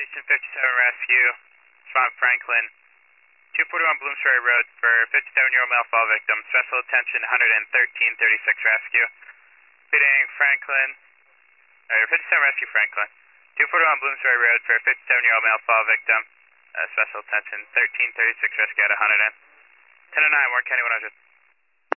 Station 57 Rescue, Swamp Franklin, 241 Bloomsbury Road for 57-year-old male fall victim, special attention 11336 Rescue. Repeating Franklin, 57 Rescue Franklin, 241 Bloomsbury Road for 57-year-old male fall victim, special attention 1336 Rescue at 100 in. 1009, Warren County 100.